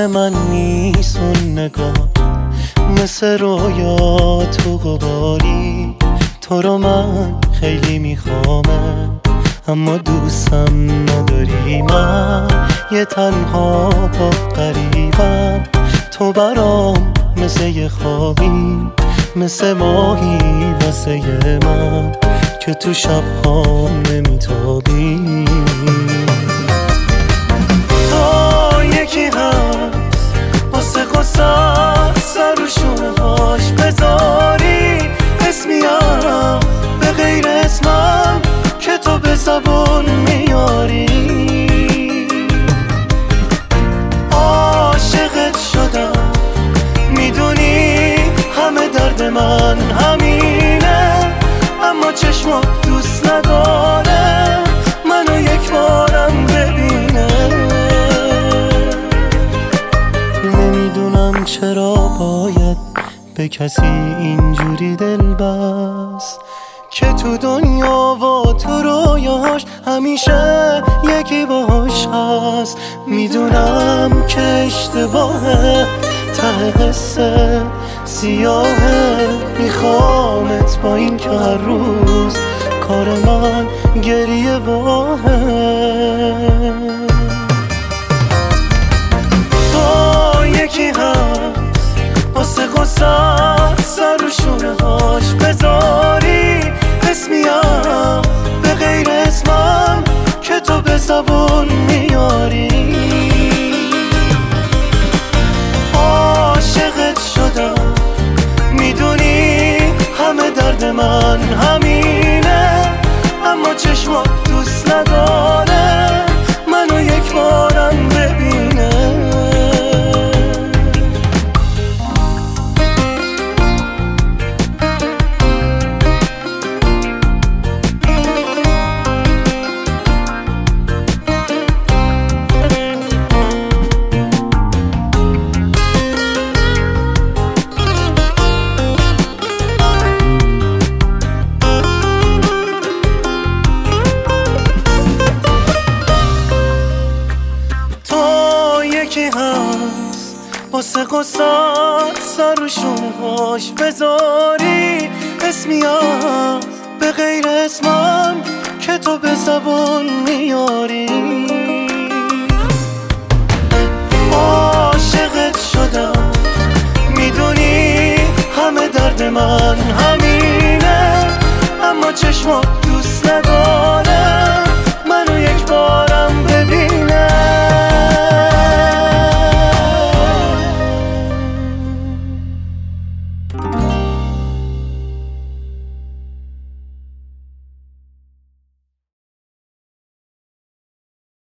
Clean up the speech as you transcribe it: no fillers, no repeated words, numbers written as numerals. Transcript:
مال من نیست اون نگاه، مثل رویا تو غباری. تو رو من خیلی میخوامه اما دوستم نداری. من یه تنها با غریبم، تو برام مثل یه خوابی، مثل ماهی واسه من که تو شب‌هام نمیتابی. تو یکی هست واسه قصد سر و شونه‌هاش بذاری اسمیم به غیر اسمم که تو به زبون میاری. عاشقت شدم میدونی همه درد من همینه، اما چشمات دوست نداره منو یک بارم ببینه. نمیدونم چرا باید به کسی اینجوری دل بست که تو دنیا و تو رویاش همیشه یکی باش هست. میدونم که اشتباهه، ته قصه سیاهه، میخوامت با این که هر روز کار من گریه واهه. تو یکی هست واسه قصد سر و شونه‌هاش بذاری اسمیم به غیر اسمم که تو به زبون میاری. عاشقت شدم میدونی همه درد من همینه، اما چشمات دوست نداره منو یک بارم ببینه. یکی هست واسه قصد سر و شونه‌هاش بذاری اسمیم به غیر اسمم که تو به زبون میاری. عاشقت شدم میدونی همه درد من همینه، اما چشمات